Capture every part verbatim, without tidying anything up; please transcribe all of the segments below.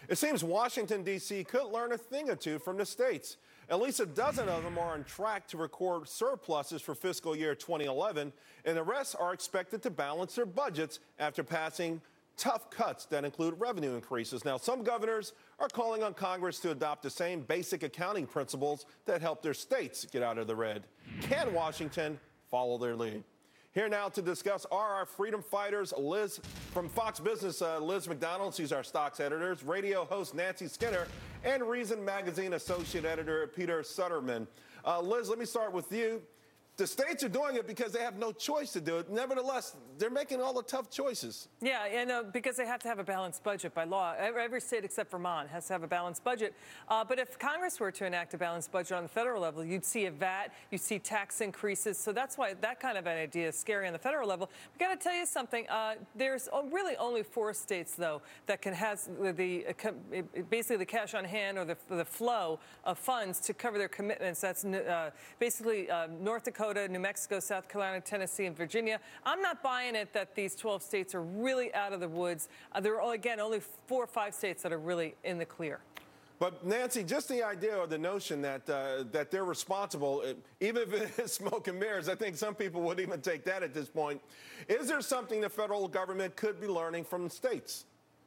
It seems Washington, D C could learn a thing or two from the states. At least a dozen of them are on track to record surpluses for fiscal year twenty eleven, and the rest are expected to balance their budgets after passing tough cuts that include revenue increases. Now, some governors are calling on Congress to adopt the same basic accounting principles that help their states get out of the red. Can Washington follow their lead? Here now to discuss are our freedom fighters. Liz from Fox Business, uh, Liz McDonald, she's our stocks editor, radio host Nancy Skinner, and Reason Magazine associate editor Peter Sutterman. Uh, Liz, let me start with you. The states are doing it because they have no choice to do it. Nevertheless, they're making all the tough choices. Yeah, and uh, because they have to have a balanced budget by law. Every, every state except Vermont has to have a balanced budget. Uh, but if Congress were to enact a balanced budget on the federal level, you'd see a V A T, you'd see tax increases. So that's why that kind of an idea is scary on the federal level. We've got to tell you something. Uh, there's really only four states, though, that can have the uh, basically the cash on hand or the, the flow of funds to cover their commitments. That's uh, basically uh, North Dakota, New Mexico, South Carolina, Tennessee, and Virginia. I'm not buying it that these twelve states are really out of the woods. Uh, there are, again, only four or five states that are really in the clear. But, Nancy, just the idea or the notion that uh, that they're responsible, even if it is smoke and mirrors, I think some people would even take that at this point. Is there something the federal government could be learning from the states?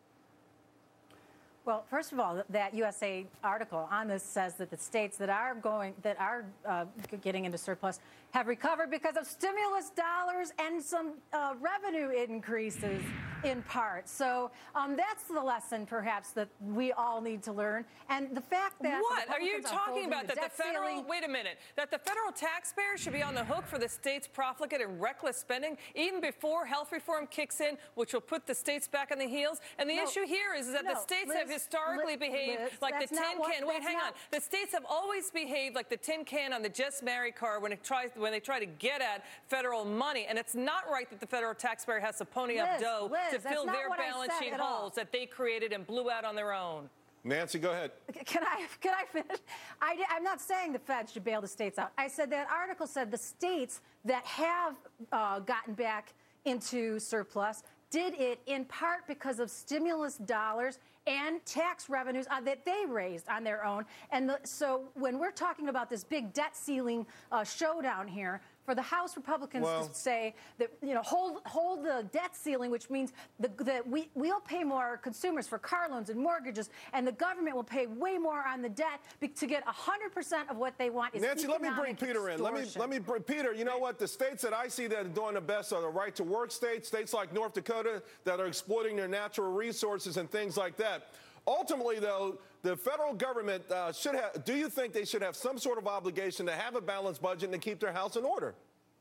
Well, first of all, that U S A article on this says that the states that are going, that are uh, getting into surplus have recovered because of stimulus dollars and some uh, revenue increases in part. So um, that's the lesson, perhaps, that we all need to learn. And the fact that what are you talking about? The that the federal ceiling, wait a minute, that the federal taxpayer should be on the hook for the state's profligate and reckless spending even before health reform kicks in, which will put the states back on the heels. And the no, issue here is that no, the states Liz, have historically Liz, behaved Liz, like the tin what, can. Wait, hang not, on. The states have always behaved like the tin can on the Just Marry car when it tries when they try to get at federal money. And it's not right that the federal taxpayer has to pony Liz, up dough Liz, to fill their balance sheet holes that they created and blew out on their own. Nancy, go ahead. Can I can I finish? I, I'm not saying the Fed should bail the states out. I said that article said the states that have uh, gotten back into surplus did it in part because of stimulus dollars and tax revenues uh, that they raised on their own. And the, so when we're talking about this big debt ceiling uh, showdown here, for the House Republicans well, to say that, you know, hold hold the debt ceiling, which means the, that we, we'll pay more consumers for car loans and mortgages, and the government will pay way more on the debt to get one hundred percent of what they want. Is Nancy, let me bring Peter extortion. in. Let me let me bring Peter. You know what? The states that I see that are doing the best are the right to work states, states like North Dakota that are exploiting their natural resources and things like that. Ultimately, though, the federal government uh, should have, do you think they should have some sort of obligation to have a balanced budget and to keep their house in order?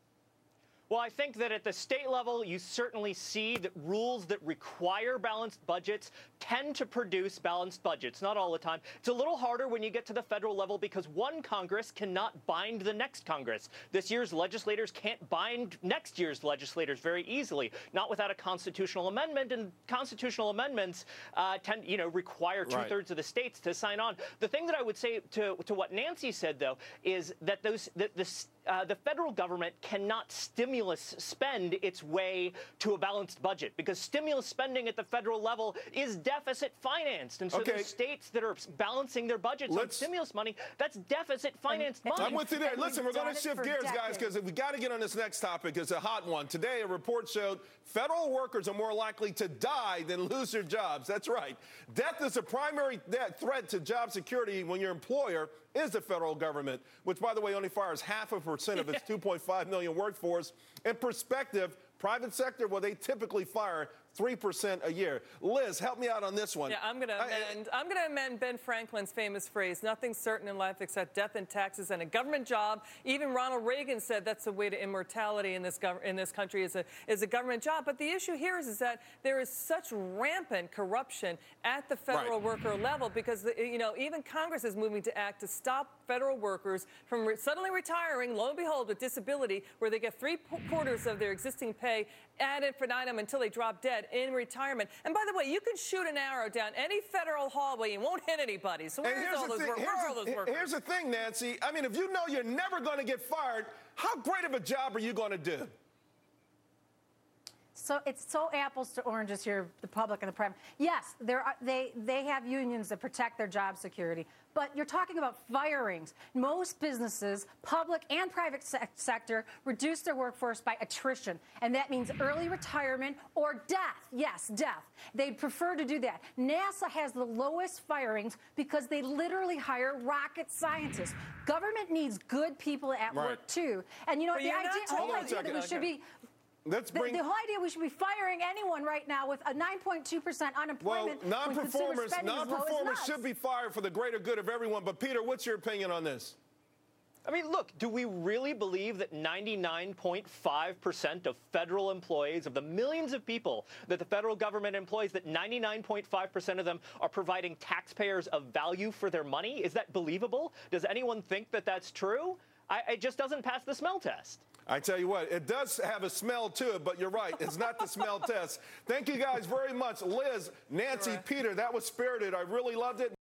Well, I think that at the state level, you certainly see that rules that require balanced budgets tend to produce balanced budgets. Not all the time. It's a little harder when you get to the federal level because one Congress cannot bind the next Congress. This year's legislators can't bind next year's legislators very easily, not without a constitutional amendment. And constitutional amendments uh, tend, you know, require two thirds right. of the states to sign on. The thing that I would say to to what Nancy said, though, is that those that the Uh, the federal government cannot stimulus spend its way to a balanced budget because stimulus spending at the federal level is deficit financed. And so okay. those states that are balancing their budgets Let's, on stimulus money, that's deficit financed money. I'm with you there. Listen, we're going to shift gears, decades. guys, because we got to get on this next topic. It's a hot one. Today, a report showed federal workers are more likely to die than lose their jobs. That's right. Death is a primary threat to job security when your employer is the federal government, which, by the way, only fires half a percent of its two point five million workforce. In perspective, private sector, well, they typically fire three percent a year. Liz, help me out on this one. Yeah, I'm going to amend. I, I, I'm going to amend Ben Franklin's famous phrase: "Nothing's certain in life except death and taxes and a government job." Even Ronald Reagan said that's the way to immortality in this gov- in this country is a is a government job. But the issue here is, is that there is such rampant corruption at the federal right. worker level because the, you know even Congress is moving to act to stop federal workers from re- suddenly retiring, lo and behold, with disability, where they get three quarters of their existing pay ad infinitum until they drop dead in retirement. And by the way, you can shoot an arrow down any federal hallway and won't hit anybody. So where's all those, wor- where are all those workers? Here's the thing, Nancy. I mean, if you know you're never going to get fired, how great of a job are you going to do? so it's so apples to oranges here, the public and the private. Yes, there are, they they have unions that protect their job security, but you're talking about firings. Most businesses, public and private se- sector, reduce their workforce by attrition, and that means early retirement or death. Yes, death. They'd prefer to do that. NASA has the lowest firings because they literally hire rocket scientists. Government needs good people at Right. work too, and you know But the you're idea, not whole talking- idea that we should be. Let's The, bring. the whole idea we should be firing anyone right now with a nine point two percent Well, unemployment. when consumer non-performers, spending is low is non-performers nuts. should be fired for the greater good of everyone. But Peter, what's your opinion on this? I mean, look, do we really believe that ninety-nine point five percent of federal employees, of the millions of people that the federal government employs, that ninety-nine point five percent of them are providing taxpayers a value for their money? Is that believable? Does anyone think that that's true? I, it just doesn't pass the smell test. I tell you what, it does have a smell to it, but you're right. It's not the smell test. Thank you guys very much. Liz, Nancy, Sure. Peter, that was spirited. I really loved it.